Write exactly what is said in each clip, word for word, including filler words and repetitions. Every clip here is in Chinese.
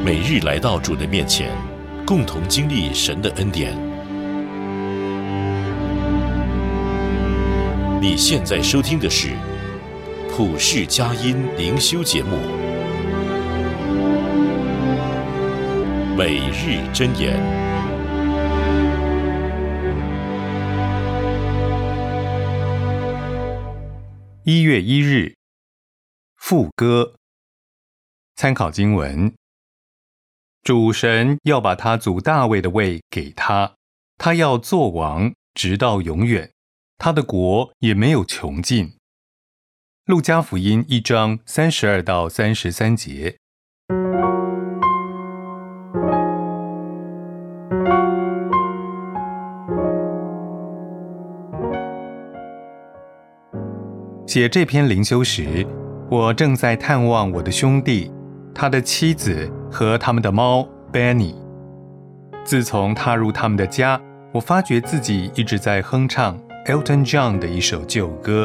每日来到主的面前，共同经历神的恩典。你现在收听的是普世佳音灵修节目，每日箴言。 一月一日，副歌。参考经文：主神要把他祖大卫的位给他，他要作王，直到永远，他的国也没有穷尽。路加福音一章三十二到三十三节。写这篇灵修时，我正在探望我的兄弟，他的妻子和他们的猫 Benny。 自从踏入他们的家，我发觉自己一直在哼唱 Elton John 的一首旧歌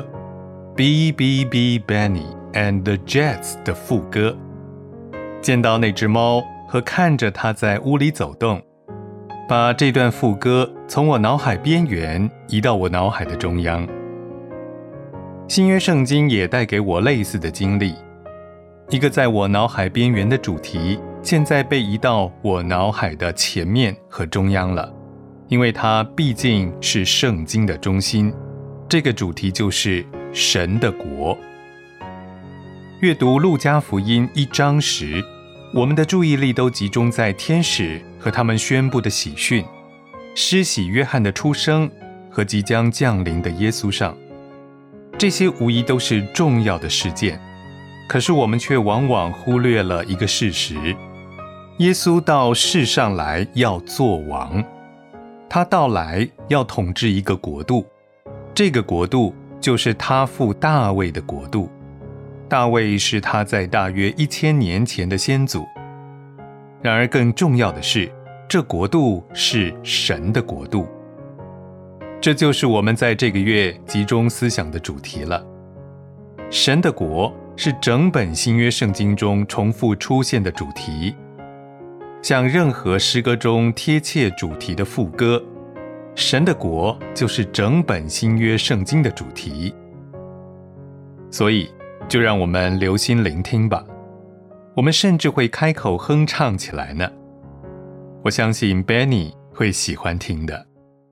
B B B Benny and the Jets 的副歌。见到那只猫和看着它在屋里走动，把这段副歌从我脑海边缘移到我脑海的中央。新约圣经也带给我类似的经历，一个在我脑海边缘的主题，现在被移到我脑海的前面和中央了，因为它毕竟是圣经的中心。这个主题就是神的国。阅读路加福音一章时，我们的注意力都集中在天使和他们宣布的喜讯，施洗约翰的出生和即将降临的耶稣上。这些无疑都是重要的事件，可是我们却往往忽略了一个事实：耶稣到世上来要做王，他到来要统治一个国度，这个国度就是他父大卫的国度。大卫是他在大约一千年前的先祖。然而更重要的是，这国度是神的国度。这就是我们在这个月集中思想的主题了。神的国是整本新约圣经中重复出现的主题，像任何诗歌中贴切主题的副歌，神的国就是整本新约圣经的主题。所以就让我们留心聆听吧，我们甚至会开口哼唱起来呢。我相信 Benny 会喜欢听的。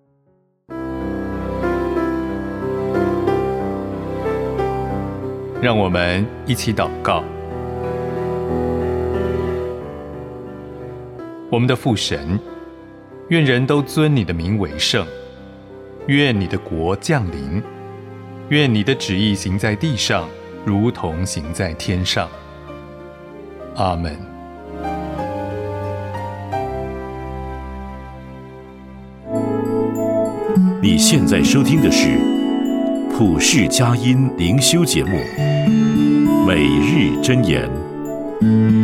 让我们一起祷告。我们的父神，愿人都尊你的名为圣，愿你的国降临，愿你的旨意行在地上，如同行在天上。阿们。 你现在收听的是普世佳音灵修节目，每日箴言。